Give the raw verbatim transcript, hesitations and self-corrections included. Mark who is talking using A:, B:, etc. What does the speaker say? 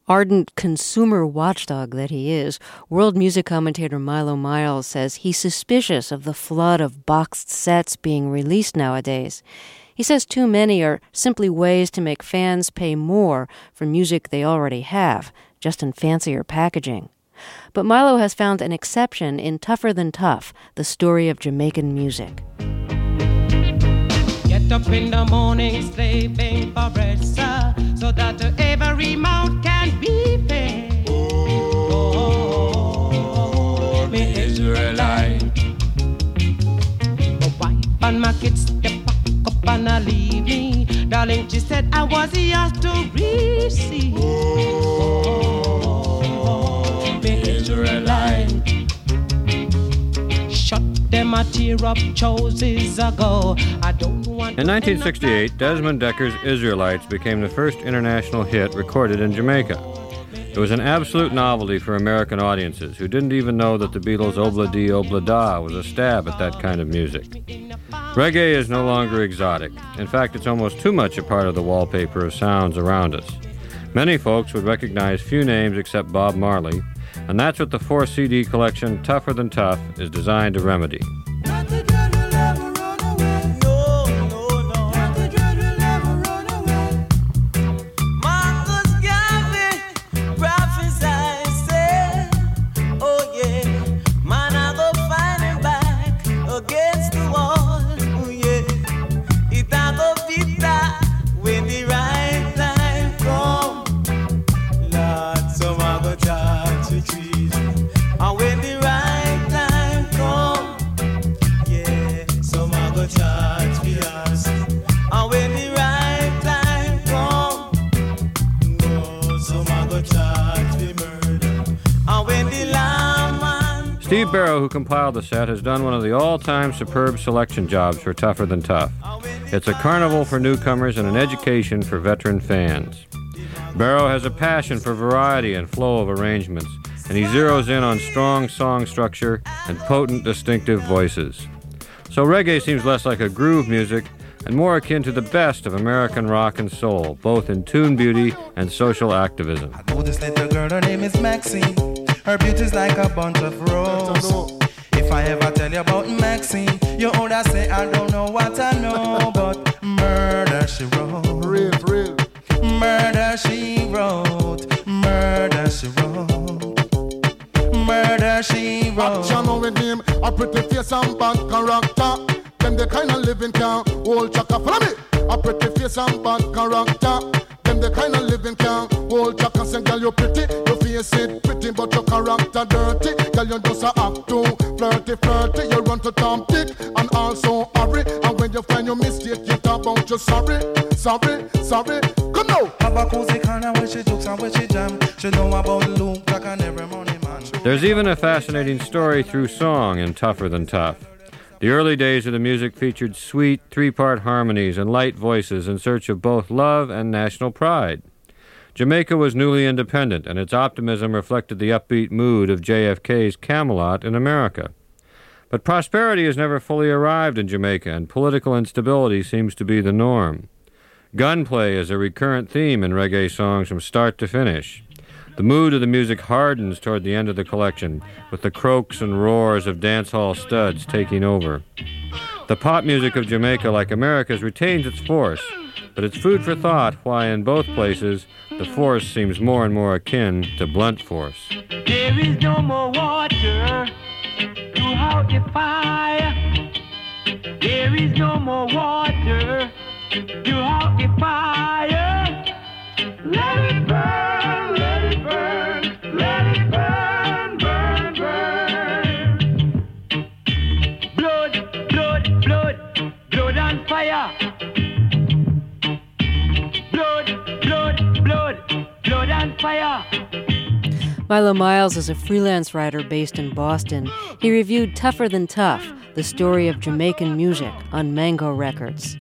A: Ardent consumer watchdog that he is, world music commentator Milo Miles says he's suspicious of the flood of boxed sets being released nowadays. He says too many are simply ways to make fans pay more for music they already have, just in fancier packaging. But Milo has found an exception in Tougher Than Tough, the story of Jamaican music.
B: Get up in the morning, slaving for bread, sir, so that every mouth can be fed. Oh, me Israelite. My wife and my kids, they pack up and I leave me. Darling, she said I was yours to receive. Oh, me Israelite. Shut them a tear up choices ago. I don't want.
C: In nineteen sixty-eight, Desmond Decker's Israelites became the first international hit recorded in Jamaica. It was an absolute novelty for American audiences who didn't even know that the Beatles' Obla Di Obla Da was a stab at that kind of music. Reggae is no longer exotic. In fact, it's almost too much a part of the wallpaper of sounds around us. Many folks would recognize few names except Bob Marley, and that's what the four-C D collection Tougher Than Tough is designed to remedy. Steve Barrow, who compiled the set, has done one of the all-time superb selection jobs for Tougher Than Tough. It's a carnival for newcomers and an education for veteran fans. Barrow has a passion for variety and flow of arrangements, and he zeroes in on strong song structure and potent, distinctive voices. So reggae seems less like a groove music and more akin to the best of American rock and soul, both in tune beauty and social activism.
D: I know this little girl, her name is Maxine. Her beauty's like a bunch of roses. If I ever tell you about Maxine, you older say I don't know what I know, but murder she wrote. Real, real. Murder she wrote. Murder she wrote. Murder she wrote.
E: Action with him, a pretty face and bad character. Them the kind of living can hold chaka. Follow me. A pretty face and bad character. Them the kind of living can hold chaka. Say, girl, you pretty, you face it pretty, but your character dirty. Girl, you just a act too flirty, flirty. You run to Tom Dick and also hurry. And when you find your mistake, you talk about you sorry, sorry, sorry. Come now. Have a cozy corner where she jokes and where she jam. She know about Luke like an every morning man.
C: There's even a fascinating story through song in Tougher Than Tough. The early days of the music featured sweet, three-part harmonies and light voices in search of both love and national pride. Jamaica was newly independent, and its optimism reflected the upbeat mood of J F K's Camelot in America. But prosperity has never fully arrived in Jamaica, and political instability seems to be the norm. Gunplay is a recurrent theme in reggae songs from start to finish. The mood of the music hardens toward the end of the collection, with the croaks and roars of dancehall studs taking over. The pop music of Jamaica, like America's, retains its force, but it's food for thought why in both places the force seems more and more akin to blunt force.
B: There is no more water to out the fire. There is no more water to out the fire. Let it burn, let it burn, let it burn, burn, burn. Blood, blood, blood, blood and fire. Blood, blood, blood, blood and fire.
A: Milo Miles is a freelance writer based in Boston. He reviewed Tougher Than Tough, the story of Jamaican music, on Mango Records.